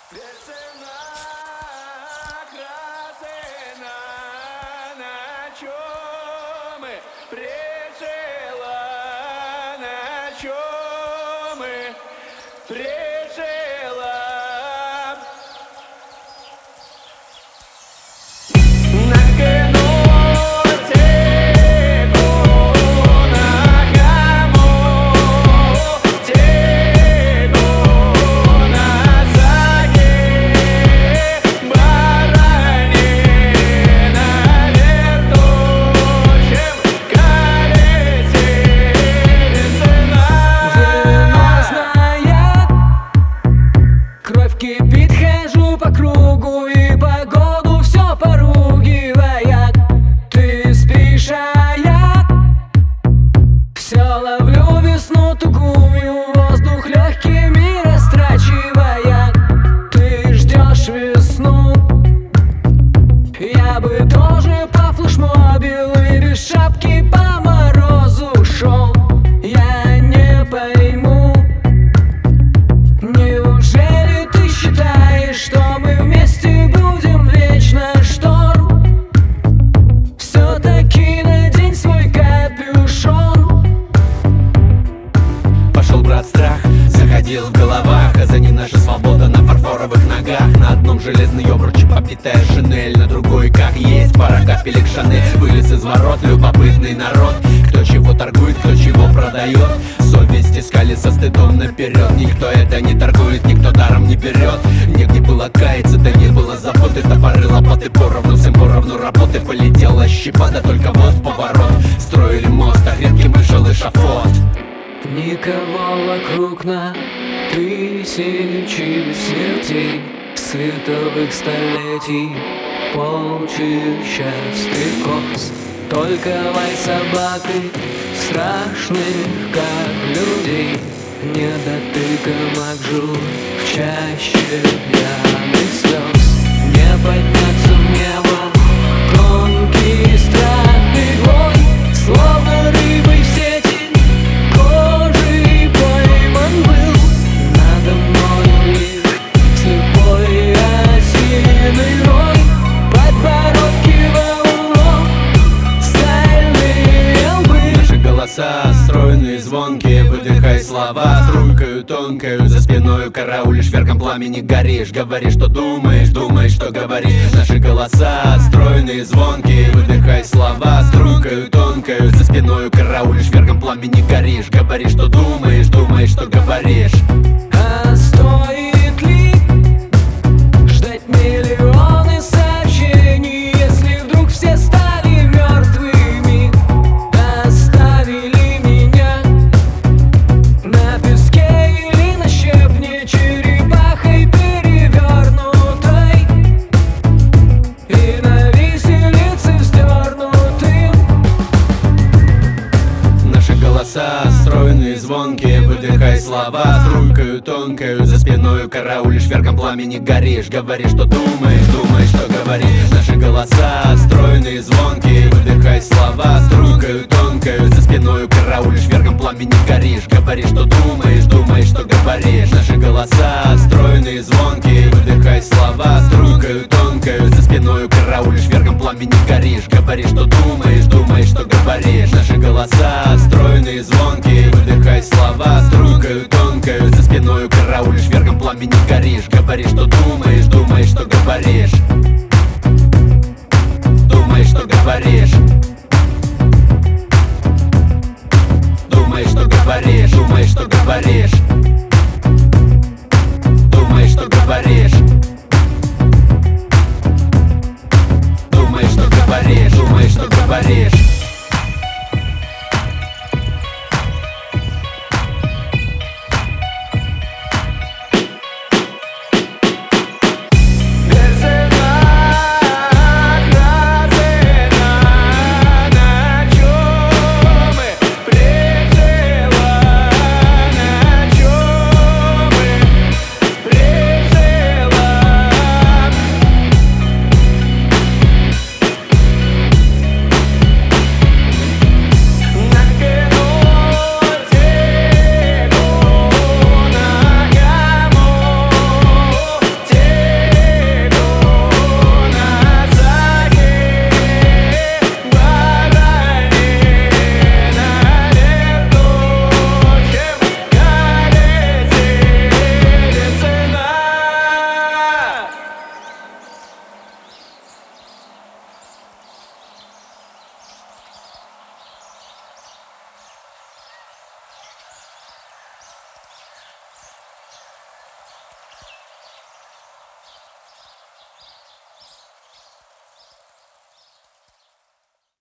Весна, красина, на чем мы прижила, на чем мы прижила. Кипит, хожу по кругу, и погоду все поругивает. Ты спишь, а я все ловлю весну тугую, воздух легкими растрачивая. Ты ждешь весну, я бы тоже по флешмобил и без шапки по морозу шел. Я не пойму, неужели ты считаешь, что мы вместе будем вечно? Шторм, все-таки надень свой капюшон. Пошел, брат, страх, заходил в головах, а за ним наша свобода на фарфоровых ногах. На одном железный обруч, попитая шинель, на другой, как есть, пара капелек Шанель. Вылез из ворот любопытный народ, кто чего торгует, кто чего продает. Совесть искали со стыдом наперед. Никто это не торгует, никто даром не берет. Негде было каяться, да не было заботы. Топоры, лопаты поровну, всем поровну работы. Полетела щепа, да только вот поворот. Строили мост, а редким вышел эшафот. Никого вокруг на тысячи смертей, световых столетий, полчища стрекоз. Только лай собаки, страшных как людей, недотыком акжур в чаще пьяных слез. Не подняться в небо, тонкий страх иглой, словно рыбой в сети, кожей пойман был. Надо мною лишь слепой осиный рой, подбородки валунов, стальные лбы. Наши голоса стройные, звонкие, выдыхай слова струйкою тонкою, за спиною караулишь, верхом пламени горишь. Говори, что думаешь, думаешь, что говоришь. Наши голоса стройные, звонкие, выдыхай слова струйкою тонкою, за спиною караулишь, верхом пламени горишь. Говори, что думаешь, думаешь, что говоришь. А стоит ли ждать миллионы сообщений, если вдруг все стали мертвыми? Оставили меня на песке или на щебне, черепахой перевернутой, и на виселице вздернутым. Наши голоса стройные, звонкие, выдыхай слова струйкою тонкою, за спиною караулишь, верхом пламени горишь. Говори, что думаешь, думаешь, что говоришь. Наши голоса стройные, звонкие, выдыхай слова струйкою тонкою, за спиною караулишь, верхом пламени горишь. Говори, что думаешь, думаешь, что говоришь. Наши голоса стройные, звонкие, выдыхай слова струйкою тонкою, за спиною караулишь, верхом пламени горишь. Говори, что думаешь, думаешь, что говоришь. Наши голоса стройные, звонкие, выдыхай слова струйкою тонкою, за спиною караулишь, верхом пламени горишь. Говори, что думаешь, думаешь, что говоришь. Думаешь, что говоришь. Думаешь, что говоришь. Думаешь, что говоришь. Думаешь, что говоришь. Думаешь, что говоришь. Думаешь, что говоришь.